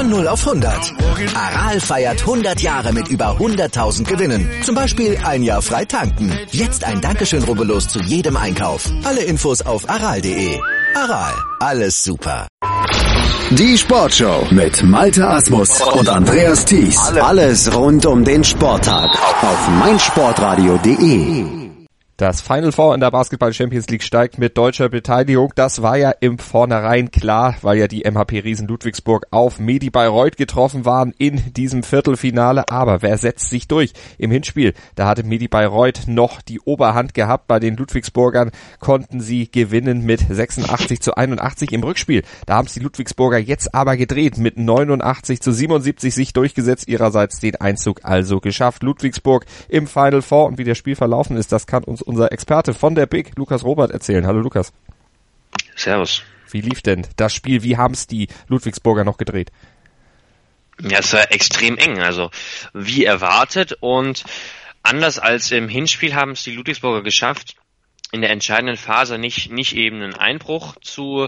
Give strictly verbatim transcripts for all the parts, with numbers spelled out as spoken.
Von null auf hundert. Aral feiert hundert Jahre mit über hunderttausend Gewinnen. Zum Beispiel ein Jahr frei tanken. Jetzt ein Dankeschön, rubbellos zu jedem Einkauf. Alle Infos auf aral punkt de. Aral, alles super. Die Sportshow mit Malte Asmus und Andreas Thies. Alles rund um den Sporttag auf meinsportradio punkt de. Das Final Four in der Basketball Champions League steigt mit deutscher Beteiligung. Das war ja im Vornherein klar, weil ja die M H P-Riesen Ludwigsburg auf Medi Bayreuth getroffen waren in diesem Viertelfinale. Aber wer setzt sich durch? Im Hinspiel, da hatte Medi Bayreuth noch die Oberhand gehabt. Bei den Ludwigsburgern konnten sie gewinnen mit sechsundachtzig zu einundachtzig im Rückspiel. Da haben es die Ludwigsburger jetzt aber gedreht, mit neunundachtzig zu siebenundsiebzig sich durchgesetzt, ihrerseits den Einzug also geschafft. Ludwigsburg im Final Four, und wie das Spiel verlaufen ist, das kann uns unser Experte von der Big, Lukas Robert, erzählen. Hallo Lukas. Servus. Wie lief denn das Spiel? Wie haben es die Ludwigsburger noch gedreht? Ja, es war extrem eng, also wie erwartet, und anders als im Hinspiel haben es die Ludwigsburger geschafft, in der entscheidenden Phase nicht nicht eben einen Einbruch zu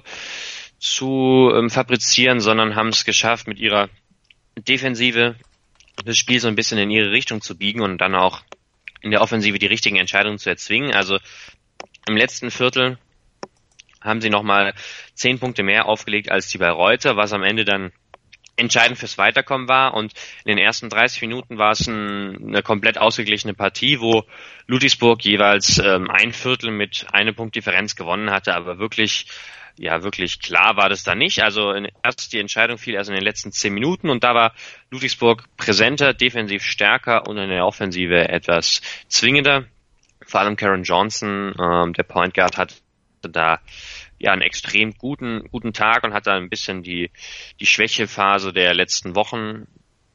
zu ähm, fabrizieren, sondern haben es geschafft, mit ihrer Defensive das Spiel so ein bisschen in ihre Richtung zu biegen und dann auch in der Offensive die richtigen Entscheidungen zu erzwingen. Also im letzten Viertel haben sie nochmal zehn Punkte mehr aufgelegt als die Bayreuther, was am Ende dann entscheidend fürs Weiterkommen war. Und in den ersten dreißig Minuten war es ein, eine komplett ausgeglichene Partie, wo Ludwigsburg jeweils ähm, ein Viertel mit einer Punktdifferenz gewonnen hatte, aber wirklich Ja, wirklich klar war das da nicht. Also in, erst die Entscheidung fiel erst in den letzten zehn Minuten, und da war Ludwigsburg präsenter, defensiv stärker und in der Offensive etwas zwingender. Vor allem Karen Johnson, ähm, der Point Guard, hatte da ja einen extrem guten guten Tag und hat da ein bisschen die die Schwächephase der letzten Wochen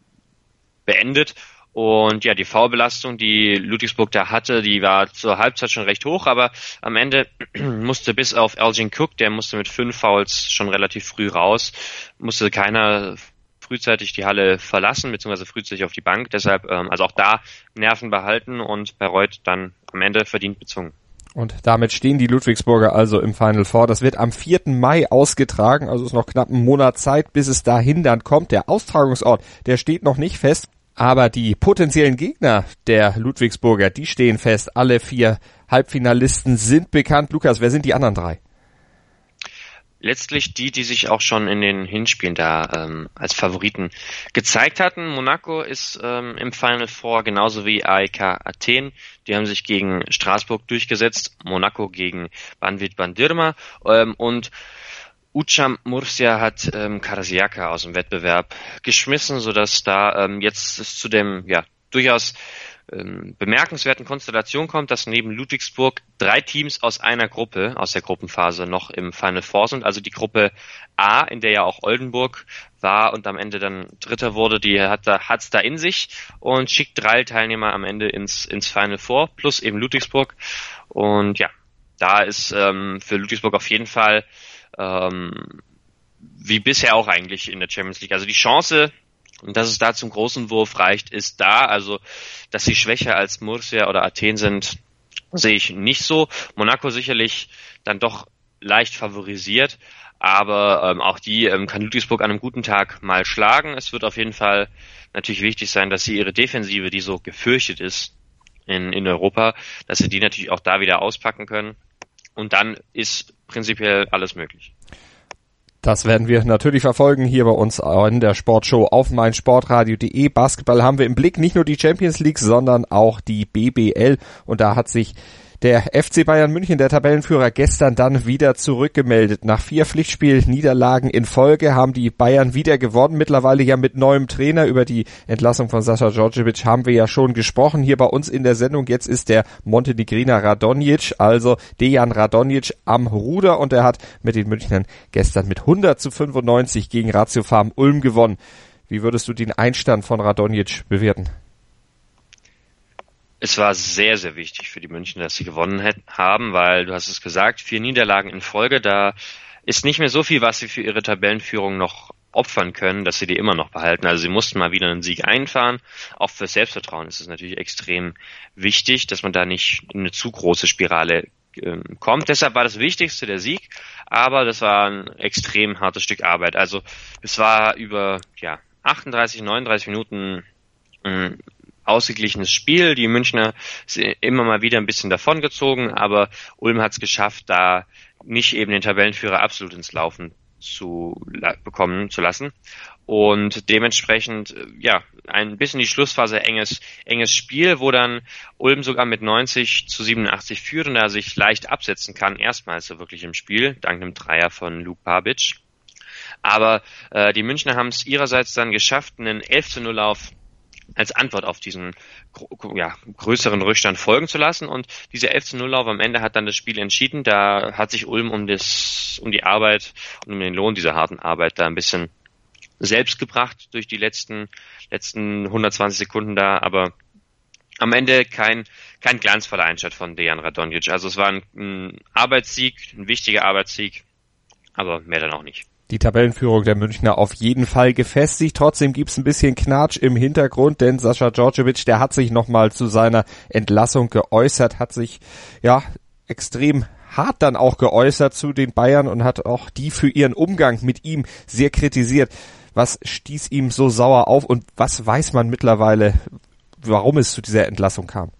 beendet. Und ja, die Foulbelastung, die Ludwigsburg da hatte, die war zur Halbzeit schon recht hoch, aber am Ende musste bis auf Elgin Cook, der musste mit fünf Fouls schon relativ früh raus, musste keiner frühzeitig die Halle verlassen, beziehungsweise frühzeitig auf die Bank. Deshalb, ähm, also auch da Nerven behalten und Bayreuth dann am Ende verdient bezwungen. Und damit stehen die Ludwigsburger also im Final Four. Das wird am vierten Mai ausgetragen, also ist noch knapp ein Monat Zeit, bis es dahin dann kommt. Der Austragungsort, der steht noch nicht fest. Aber die potenziellen Gegner der Ludwigsburger, die stehen fest. Alle vier Halbfinalisten sind bekannt. Lukas, wer sind die anderen drei? Letztlich die, die sich auch schon in den Hinspielen da ähm, als Favoriten gezeigt hatten. Monaco ist ähm, im Final Four, genauso wie A E K Athen. Die haben sich gegen Straßburg durchgesetzt. Monaco gegen Banvit Bandirma. Ähm, und Ucham Murcia hat ähm, Karasiaka aus dem Wettbewerb geschmissen, sodass da ähm, jetzt es zu dem ja durchaus ähm, bemerkenswerten Konstellation kommt, dass neben Ludwigsburg drei Teams aus einer Gruppe, aus der Gruppenphase, noch im Final Four sind. Also die Gruppe A, in der ja auch Oldenburg war und am Ende dann Dritter wurde, die hat da hat's da in sich und schickt drei Teilnehmer am Ende ins ins Final Four, plus eben Ludwigsburg. Und ja, da ist ähm, für Ludwigsburg auf jeden Fall Ähm, wie bisher auch eigentlich in der Champions League. Also die Chance, dass es da zum großen Wurf reicht, ist da. Also, dass sie schwächer als Murcia oder Athen sind, sehe ich nicht so. Monaco sicherlich dann doch leicht favorisiert, aber ähm, auch die ähm, kann Ludwigsburg an einem guten Tag mal schlagen. Es wird auf jeden Fall natürlich wichtig sein, dass sie ihre Defensive, die so gefürchtet ist in, in Europa, dass sie die natürlich auch da wieder auspacken können. Und dann ist prinzipiell alles möglich. Das werden wir natürlich verfolgen hier bei uns in der Sportshow auf meinsportradio punkt de. Basketball haben wir im Blick, nicht nur die Champions League, sondern auch die B B L. Und da hat sich der F C Bayern München, der Tabellenführer, gestern dann wieder zurückgemeldet. Nach vier Pflichtspiel-Niederlagen in Folge haben die Bayern wieder gewonnen. Mittlerweile ja mit neuem Trainer. Über die Entlassung von Sascha Djordjevic haben wir ja schon gesprochen hier bei uns in der Sendung. Jetzt ist der Montenegriner Radonjic, also Dejan Radonjic, am Ruder, und er hat mit den Münchnern gestern mit hundert zu fünfundneunzig gegen Ratio Farm Ulm gewonnen. Wie würdest du den Einstand von Radonjic bewerten? Es war sehr, sehr wichtig für die Münchner, dass sie gewonnen haben, weil, du hast es gesagt, vier Niederlagen in Folge, da ist nicht mehr so viel, was sie für ihre Tabellenführung noch opfern können, dass sie die immer noch behalten. Also sie mussten mal wieder einen Sieg einfahren. Auch für Selbstvertrauen ist es natürlich extrem wichtig, dass man da nicht in eine zu große Spirale ähm, kommt. Deshalb war das Wichtigste der Sieg. aber das war ein extrem hartes Stück Arbeit. Also es war über ja achtunddreißig, neununddreißig Minuten ein ausgeglichenes Spiel. Die Münchner sind immer mal wieder ein bisschen davongezogen, aber Ulm hat es geschafft, da nicht eben den Tabellenführer absolut ins Laufen zu bekommen zu lassen. Und dementsprechend, ja, ein bisschen die Schlussphase enges, enges Spiel, wo dann Ulm sogar mit neunzig zu siebenundachtzig führt und er sich leicht absetzen kann, erstmals so wirklich im Spiel, dank einem Dreier von Luke Babic. Aber äh, die Münchner haben es ihrerseits dann geschafft, einen elf zu null Lauf als Antwort auf diesen ja, größeren Rückstand folgen zu lassen. Und dieser elf zu null Lauf am Ende hat dann das Spiel entschieden. Da hat sich Ulm um das, um die Arbeit und um den Lohn dieser harten Arbeit da ein bisschen selbst gebracht durch die letzten, letzten hundertzwanzig Sekunden da. Aber am Ende kein, kein glanzvoller Einstand von Dejan Radonjic. Also es war ein, ein Arbeitssieg, ein wichtiger Arbeitssieg, aber mehr dann auch nicht. Die Tabellenführung der Münchner auf jeden Fall gefestigt. Trotzdem gibt's ein bisschen Knatsch im Hintergrund, denn Sascha Djordjevic, der hat sich nochmal zu seiner Entlassung geäußert, hat sich ja extrem hart dann auch geäußert zu den Bayern und hat auch die für ihren Umgang mit ihm sehr kritisiert. Was stieß ihm so sauer auf und was weiß man mittlerweile, warum es zu dieser Entlassung kam?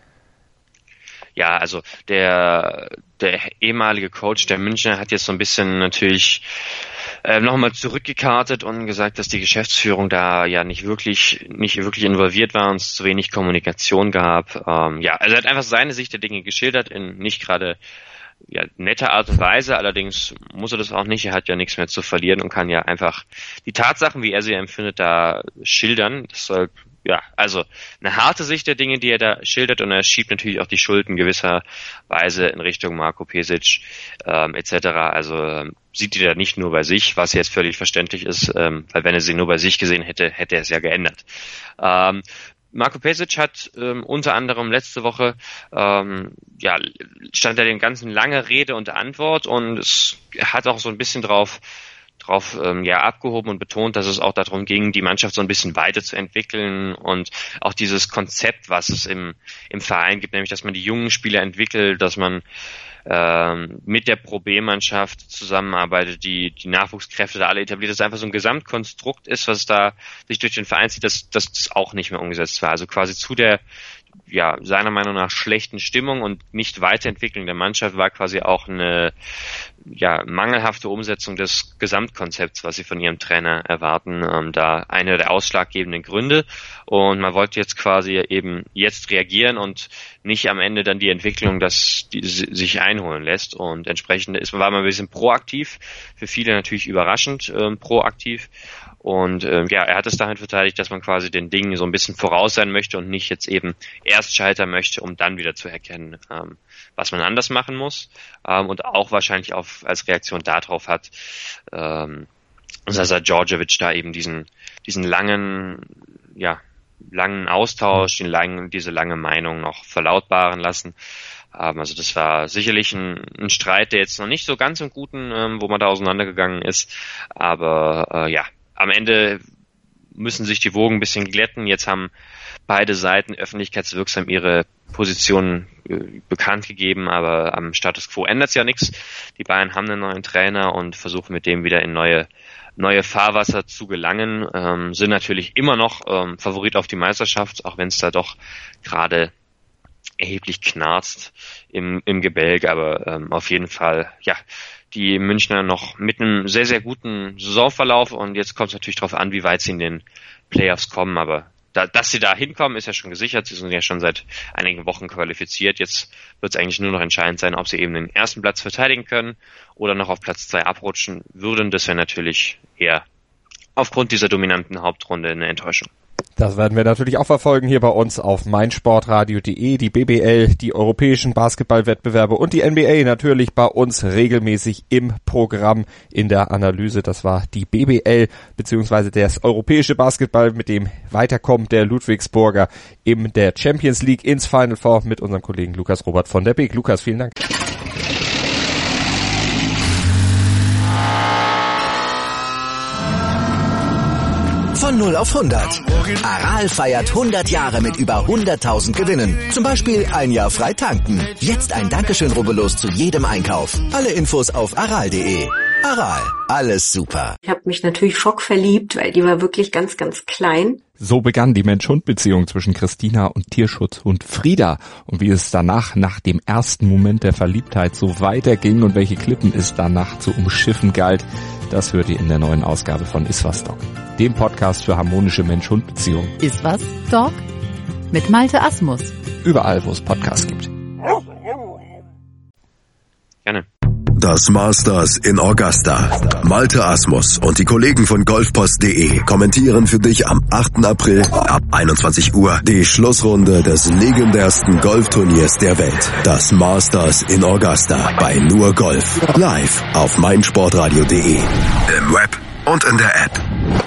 Ja, also der der ehemalige Coach der Münchner hat jetzt so ein bisschen natürlich äh, nochmal zurückgekartet und gesagt, dass die Geschäftsführung da ja nicht wirklich nicht wirklich involviert war und es zu wenig Kommunikation gab. Ähm, ja, also er hat einfach seine Sicht der Dinge geschildert in nicht gerade ja, netter Art und Weise, allerdings muss er das auch nicht, er hat ja nichts mehr zu verlieren und kann ja einfach die Tatsachen, wie er sie empfindet, da schildern. Das soll Ja, also eine harte Sicht der Dinge, die er da schildert, und er schiebt natürlich auch die Schulden gewisserweise in Richtung Marko Pesic ähm, et cetera. Also ähm, sieht die da nicht nur bei sich, was jetzt völlig verständlich ist, ähm, weil wenn er sie nur bei sich gesehen hätte, hätte er es ja geändert. Ähm, Marko Pesic hat ähm, unter anderem letzte Woche ähm, ja stand er dem Ganzen lange Rede und Antwort und es hat auch so ein bisschen drauf drauf ähm, ja abgehoben und betont, dass es auch darum ging, die Mannschaft so ein bisschen weiterzuentwickeln und auch dieses Konzept, was es im im Verein gibt, nämlich dass man die jungen Spieler entwickelt, dass man ähm, mit der Pro B-Mannschaft zusammenarbeitet, die die Nachwuchskräfte da alle etabliert, dass es einfach so ein Gesamtkonstrukt ist, was da sich durch den Verein zieht, dass, dass das auch nicht mehr umgesetzt war. Also quasi zu der ja seiner Meinung nach schlechten Stimmung und nicht Weiterentwicklung der Mannschaft war quasi auch eine ja mangelhafte Umsetzung des Gesamtkonzepts, was sie von ihrem Trainer erwarten, ähm, da eine der ausschlaggebenden Gründe. Und man wollte jetzt quasi eben jetzt reagieren und nicht am Ende dann die Entwicklung, dass die sich einholen lässt. Und entsprechend ist, war man ein bisschen proaktiv, für viele natürlich überraschend ähm, proaktiv. Und ähm, ja, er hat es damit verteidigt, dass man quasi den Dingen so ein bisschen voraus sein möchte und nicht jetzt eben erst scheitern möchte, um dann wieder zu erkennen, ähm, was man anders machen muss. Ähm, und auch wahrscheinlich auf, als Reaktion darauf hat ähm, Sascha Djordjevic da eben diesen diesen langen, ja, langen Austausch, den langen, diese lange Meinung noch verlautbaren lassen. Ähm, also das war sicherlich ein, ein Streit, der jetzt noch nicht so ganz im Guten, ähm, wo man da auseinandergegangen ist. Aber äh, ja, am Ende müssen sich die Wogen ein bisschen glätten. Jetzt haben beide Seiten öffentlichkeitswirksam ihre Positionen äh, bekannt gegeben, aber am Status quo ändert es ja nichts. Die Bayern haben einen neuen Trainer und versuchen mit dem wieder in neue neue Fahrwasser zu gelangen. Ähm, sind natürlich immer noch ähm, Favorit auf die Meisterschaft, auch wenn es da doch gerade erheblich knarzt im, im Gebälk, aber ähm, auf jeden Fall, ja, die Münchner noch mit einem sehr, sehr guten Saisonverlauf und jetzt kommt es natürlich darauf an, wie weit sie in den Playoffs kommen, aber da, dass sie da hinkommen, ist ja schon gesichert. Sie sind ja schon seit einigen Wochen qualifiziert. Jetzt wird es eigentlich nur noch entscheidend sein, ob sie eben den ersten Platz verteidigen können oder noch auf Platz zwei abrutschen würden. Das wäre natürlich eher aufgrund dieser dominanten Hauptrunde eine Enttäuschung. Das werden wir natürlich auch verfolgen hier bei uns auf meinsportradio punkt de. Die B B L, die europäischen Basketballwettbewerbe und die N B A natürlich bei uns regelmäßig im Programm in der Analyse. Das war die B B L beziehungsweise das europäische Basketball, mit dem Weiterkommen der Ludwigsburger in der Champions League ins Final Four mit unserem Kollegen Lukas Robert von der Beek. Lukas, vielen Dank. Von Von null auf hundert. Aral feiert hundert Jahre mit über hunderttausend Gewinnen. Zum Beispiel ein Jahr frei tanken. Jetzt ein Dankeschön, rubbellos zu jedem Einkauf. Alle Infos auf aral punkt de. Aral, alles super. Ich habe mich natürlich schockverliebt, weil die war wirklich ganz, ganz klein. So begann die Mensch-Hund-Beziehung zwischen Christina und Tierschutzhund Frieda. Und wie es danach, nach dem ersten Moment der Verliebtheit, so weiterging und welche Klippen es danach zu umschiffen galt, das hört ihr in der neuen Ausgabe von Iswas Dog, dem Podcast für harmonische Mensch-Hund-Beziehungen. Iswas Dog mit Malte Asmus. Überall, wo es Podcasts gibt. Gerne. Das Masters in Augusta. Malte Asmus und die Kollegen von golfpost punkt de kommentieren für dich am achten April ab einundzwanzig Uhr die Schlussrunde des legendärsten Golfturniers der Welt. Das Masters in Augusta bei Nur Golf. Live auf meinsportradio punkt de. Im Web und in der App.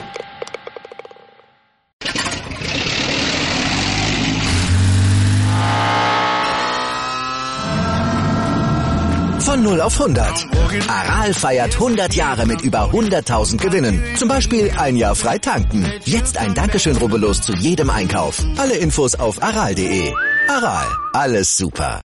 Von null auf hundert. Aral feiert hundert Jahre mit über hunderttausend Gewinnen. Zum Beispiel ein Jahr frei tanken. Jetzt ein Dankeschön, rubbellos zu jedem Einkauf. Alle Infos auf aral punkt de. Aral, alles super.